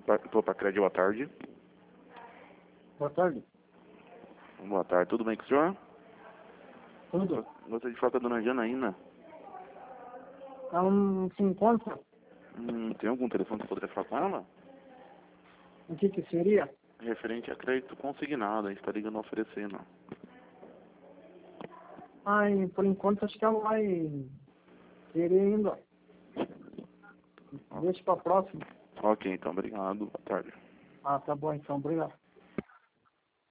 Topa Crédito, boa tarde. Boa tarde. Boa tarde, tudo bem com o senhor? Tudo? Gostaria de falar com a dona Janaína. Ela não se encontra? Tem algum telefone que poderia falar com ela? O que seria? Referente a crédito consignado, a gente está ligando oferecendo. Ai, por enquanto acho que ela vai querer ainda. Deixa pra próxima. Ok, então, obrigado. Boa tarde. Ah, tá bom então, obrigado.